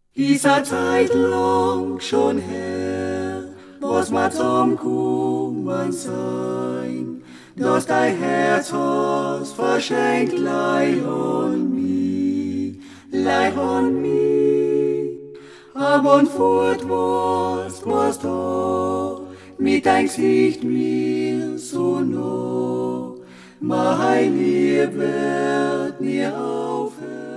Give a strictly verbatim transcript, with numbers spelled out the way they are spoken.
Dieser Zeit lang schon her, was ma zum Kummer sein, dass dein Herz hast verschenkt, lei an mi, lei an mi. Aber und fort warst, warst da, mit dein Gesicht mir so nah, mein Lieb wird nie aufhören.